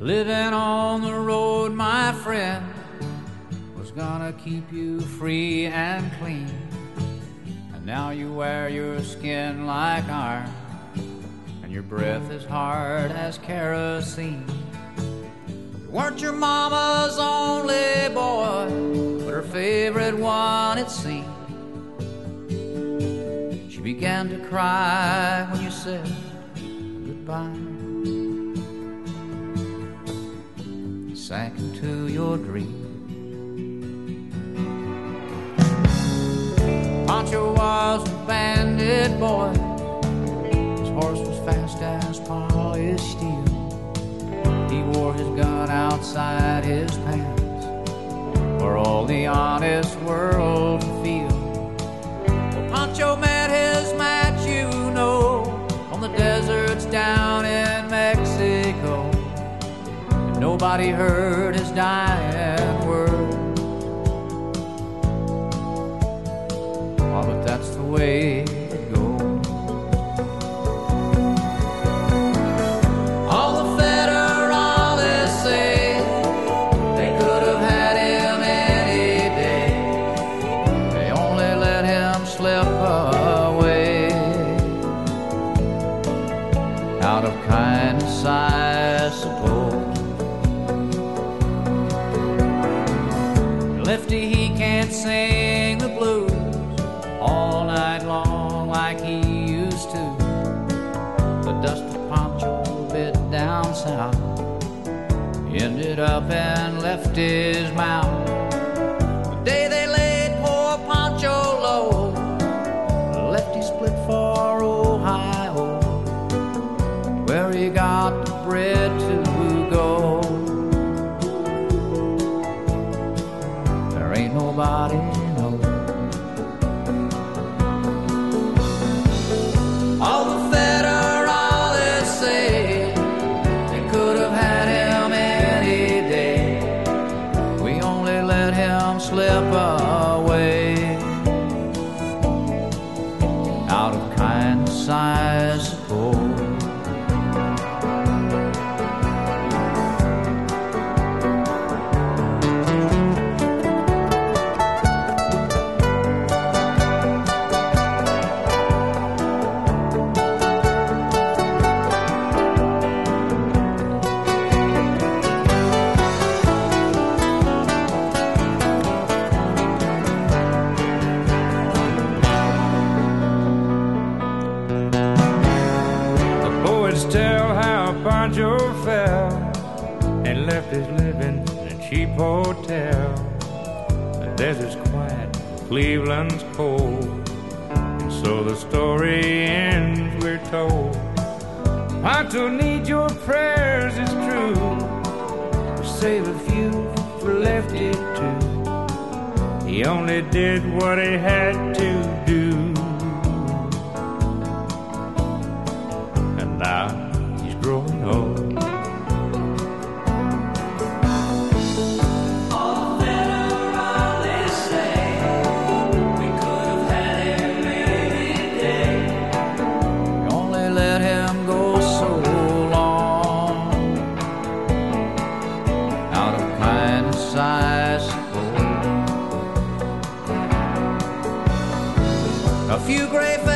Living on the road, my friend, was gonna keep you free and clean. And now you wear your skin like iron, and your breath is hard as kerosene. You weren't your mama's only boy, but her favorite one, it seemed. She began to cry when you said goodbye. Sank into your dream. Pancho was a bandit boy. His horse was fast as polished steel. He wore his gun outside his pants for all the honest world to feel. Well, Pancho met his match, you know, on the deserts down in Mexico. Nobody heard his dying words. Oh, but that's the way it goes. All the federales say they could have had him any day. They only let him slip away. Out of kindness, I suppose. Lefty, he can't sing the blues all night long like he used to. The dust of Pancho bit down south ended up and left his mouth. The day they laid poor Pancho low, Lefty split for Ohio, where he got the bread to go. Ain't nobody knows. All the federales say they could have had him any day. We only let him slip away. Out of kindness, I suppose. Tell how Pancho fell and left his living in a cheap hotel. The desert's quiet, Cleveland's cold, and so the story ends, we're told. Pancho needs your prayers, it's true, to save a few for Lefty too. He only did what he had to do. Now he's growing old. All the federales say we could have had him any day. We only let him go so long. Out of kindness, I suppose. A few gray